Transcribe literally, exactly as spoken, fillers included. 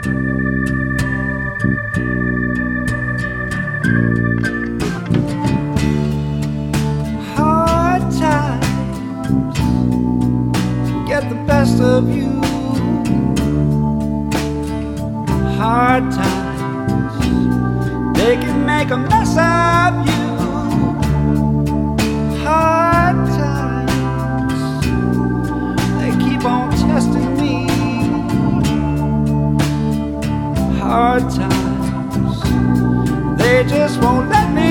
Hard times get the best of you. Hard times, they can make a mess of you. Hard times, they keep on testing me. Hard times, they just won't let me